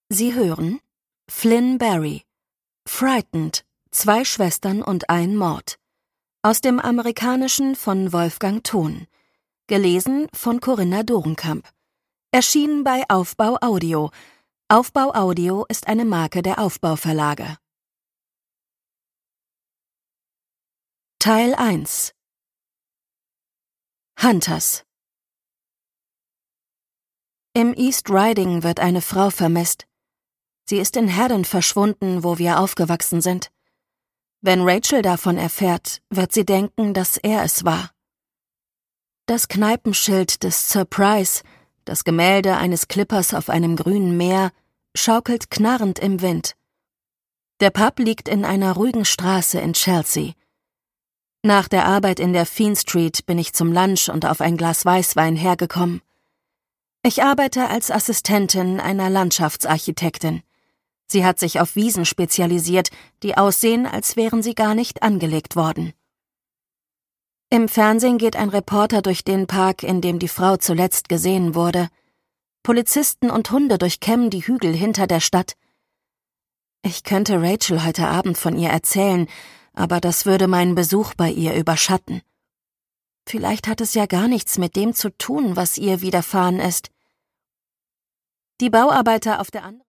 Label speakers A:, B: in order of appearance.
A: Sie hören Flynn Barry, Frightened, 2 Schwestern und ein Mord. Aus dem Amerikanischen von Wolfgang Thon. Gelesen von Corinna Dorenkamp. Erschienen bei Aufbau Audio. Aufbau Audio ist eine Marke der Aufbau Verlage. Teil 1. Hunters. Im East Riding wird eine Frau vermisst. Sie ist in Haddon verschwunden, wo wir aufgewachsen sind. Wenn Rachel davon erfährt, wird sie denken, dass er es war. Das Kneipenschild des Surprise, das Gemälde eines Klippers auf einem grünen Meer, schaukelt knarrend im Wind. Der Pub liegt in einer ruhigen Straße in Chelsea. Nach der Arbeit in der Feen Street bin ich zum Lunch und auf ein Glas Weißwein hergekommen. Ich arbeite als Assistentin einer Landschaftsarchitektin. Sie hat sich auf Wiesen spezialisiert, die aussehen, als wären sie gar nicht angelegt worden. Im Fernsehen geht ein Reporter durch den Park, in dem die Frau zuletzt gesehen wurde. Polizisten und Hunde durchkämmen die Hügel hinter der Stadt. Ich könnte Rachel heute Abend von ihr erzählen, aber das würde meinen Besuch bei ihr überschatten. Vielleicht hat es ja gar nichts mit dem zu tun, was ihr widerfahren ist. Die Bauarbeiter auf der anderen